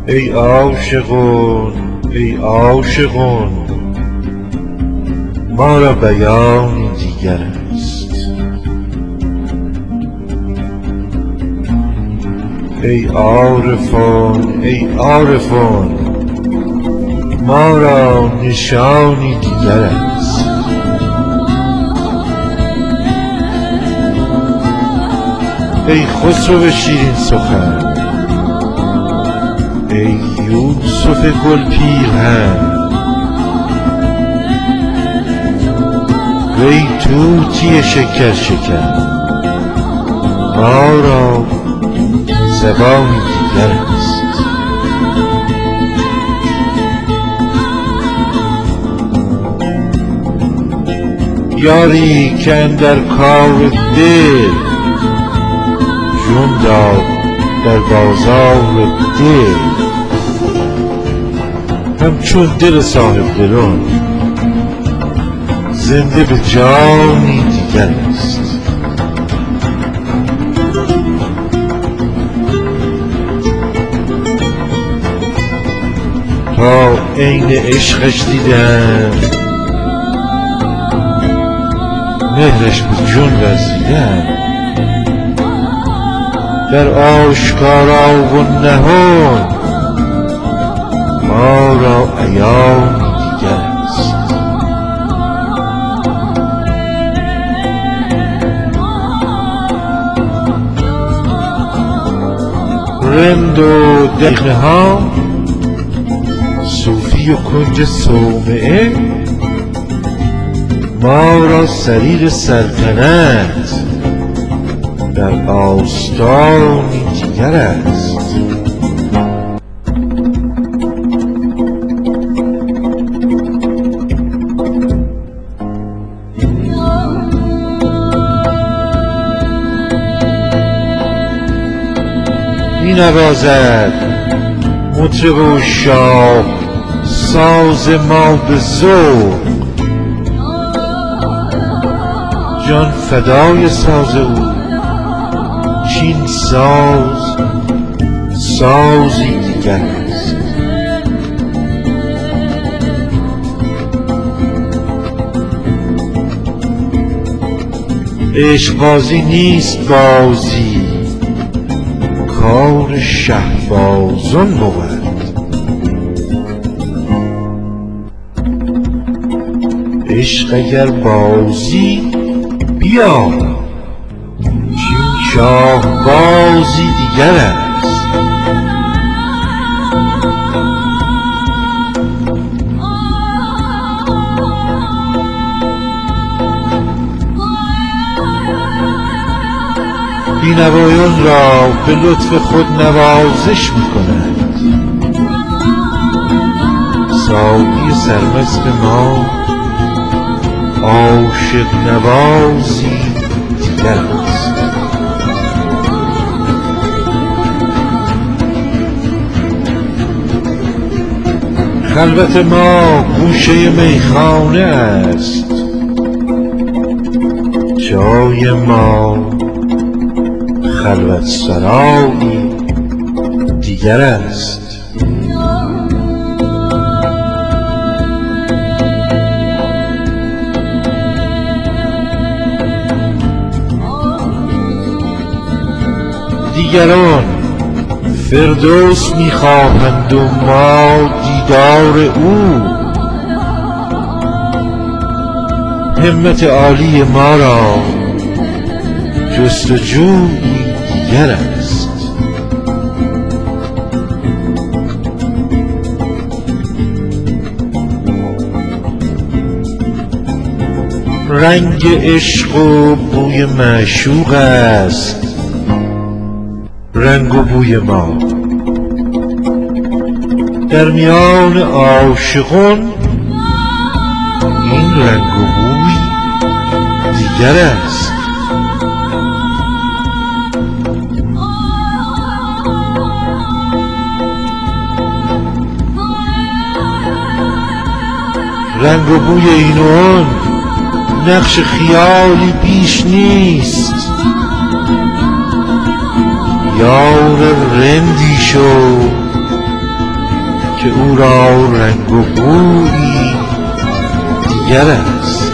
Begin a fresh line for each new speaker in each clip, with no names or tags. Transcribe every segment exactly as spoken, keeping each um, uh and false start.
ای عاشقون ای عاشقون ما را بیانی دیگر است. ای عارفان ای عارفان ما را نشانی دیگر است. ای خسرو شیرین سخن ای یوسف گل پیرهن وی طوطی شکر شکن ما را زبانی دیگر است. یاری که اندر کار دل جون داد در بازار دل همچون دل صاحب دلان زنده به جانی دیگر است. تا عین عشقش دیدم مهرش به جون وزیدم در آشکارا و نهان ما را عیانی دیگر است. رند و دقیقه ها صوفی و کنج صومعه ما را سریر سلطنت در آستانی دیگر است. می نوازد مطرب و شاه ساز ما به ذوق جان فدای ساز او چین ساز سازی دیگر است. عشق بازی نیست بازی کار شهبازان بود. عشق اگر بازی بیا چین شاه بازی دیگر است. بینوایان را به لطف خود نوازش می‌کند ساقی سرمست ما عاشق نوازی دیگر است. خلوت ما گوشه میخانه است جای ما خلوت سرایی دیگر است. دیگران فردوس میخواهند و ما دیدار او. همت عالی ما را جستجوی دیگر است. رنگ عشق و بوی معشوق است رنگ و بوی ما در میان عاشقان این رنگ و بوی دیگر است. رنگ و بوی این و آن نقش خیالی بیش نیست. یار رندی شو که او را رنگ و بویی دیگر است.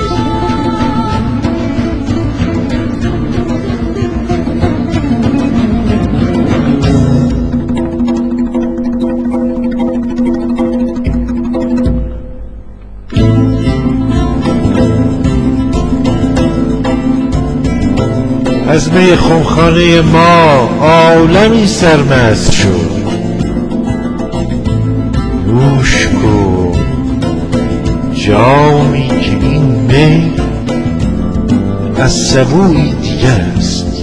از می خمخانه ما عالمی سرمست شد. نوش کن جامی که این می از سبویی دیگر است.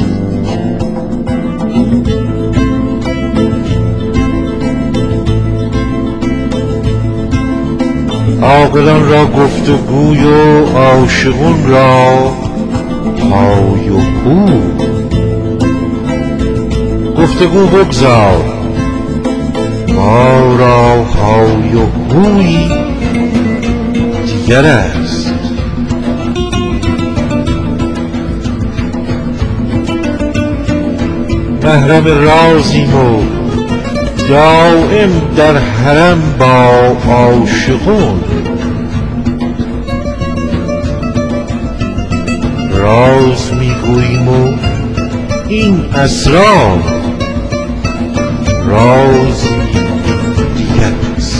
عاقلان را گفتگوی و عاشقون را های و هو. گفتگو بگذار، ما را های و هویی دیگر است. محرم رازیم و دائم در حرم با عاشقون. راز میگوییم و این اسرار راز دیگر است.